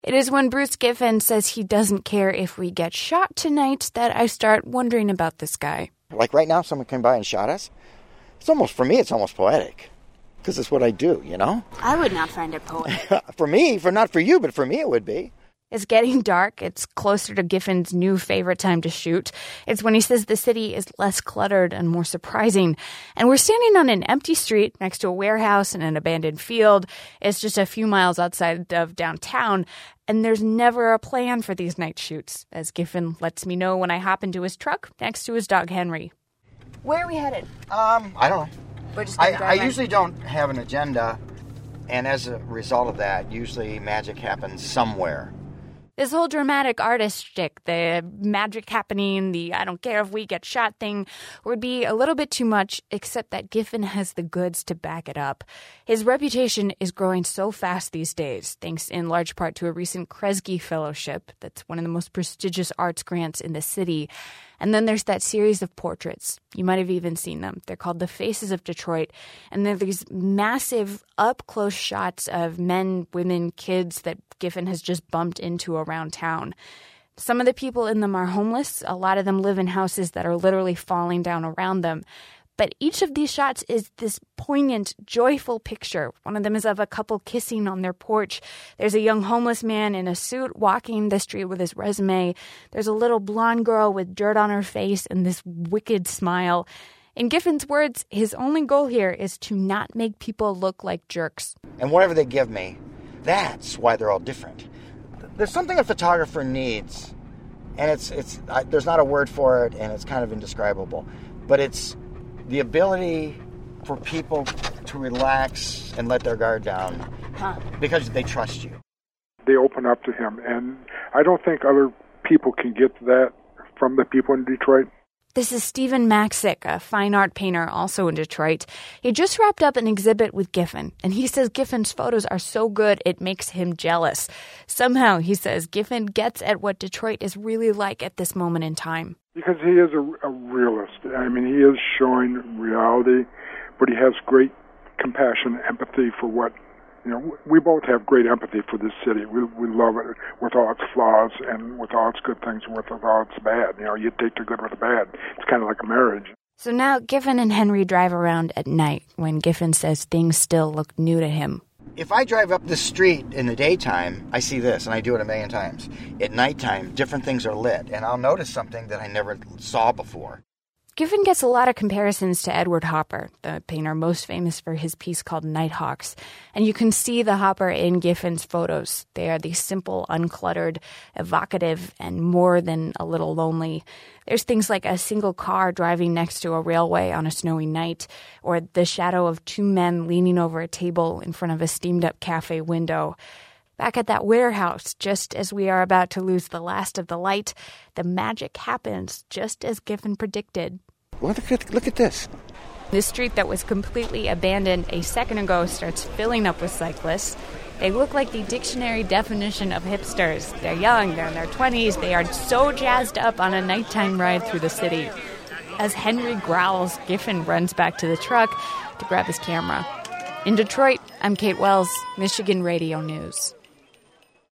It is when Bruce Giffen says he doesn't care if we get shot tonight that I start wondering about this guy. Like right now, someone came by and shot us. For me, it's almost poetic. Because it's what I do, you know? I would not find it poetic. Not for you, but for me it would be. It's getting dark. It's closer to Giffen's new favorite time to shoot. It's when he says the city is less cluttered and more surprising. And we're standing on an empty street next to a warehouse and an abandoned field. It's just a few miles outside of downtown. And there's never a plan for these night shoots, as Giffen lets me know when I hop into his truck next to his dog, Henry. Where are we headed? I don't know. We're just I usually don't have an agenda. And as a result of that, usually magic happens somewhere. This whole dramatic artist shtick, the magic happening, the I don't care if we get shot thing, would be a little bit too much, except that Giffen has the goods to back it up. His reputation is growing so fast these days, thanks in large part to a recent Kresge Fellowship. That's one of the most prestigious arts grants in the city. And then there's that series of portraits. You might have even seen them. They're called The Faces of Detroit. And they're these massive up-close shots of men, women, kids that Giffen has just bumped into around town. Some of the people in them are homeless. A lot of them live in houses that are literally falling down around them. But each of these shots is this poignant, joyful picture. One of them is of a couple kissing on their porch. There's a young homeless man in a suit walking the street with his resume. There's a little blonde girl with dirt on her face and this wicked smile. In Giffen's words, his only goal here is to not make people look like jerks. And whatever they give me, that's why they're all different. There's something a photographer needs, and there's not a word for it, and it's kind of indescribable. But it's the ability for people to relax and let their guard down because they trust you. They open up to him, and I don't think other people can get that from the people in Detroit. This is Stephen Maxick, a fine art painter also in Detroit. He just wrapped up an exhibit with Giffen, and he says Giffen's photos are so good it makes him jealous. Somehow, he says, Giffen gets at what Detroit is really like at this moment in time. Because he is a realist. I mean, he is showing reality, but he has great compassion and empathy for what, we both have great empathy for this city. We love it with all its flaws and with all its good things and with all its bad. You take the good with the bad. It's kind of like a marriage. So now Giffen and Henry drive around at night when Giffen says things still look new to him. If I drive up the street in the daytime, I see this, and I do it a million times. At nighttime, different things are lit, and I'll notice something that I never saw before. Giffen gets a lot of comparisons to Edward Hopper, the painter most famous for his piece called Nighthawks. And you can see the Hopper in Giffen's photos. They are these simple, uncluttered, evocative, and more than a little lonely. There's things like a single car driving next to a railway on a snowy night, or the shadow of two men leaning over a table in front of a steamed-up cafe window. Back at that warehouse, just as we are about to lose the last of the light, the magic happens just as Giffen predicted. Well, look at this. The street that was completely abandoned a second ago starts filling up with cyclists. They look like the dictionary definition of hipsters. They're young, they're in their 20s, they are so jazzed up on a nighttime ride through the city. As Henry growls, Giffen runs back to the truck to grab his camera. In Detroit, I'm Kate Wells, Michigan Radio News.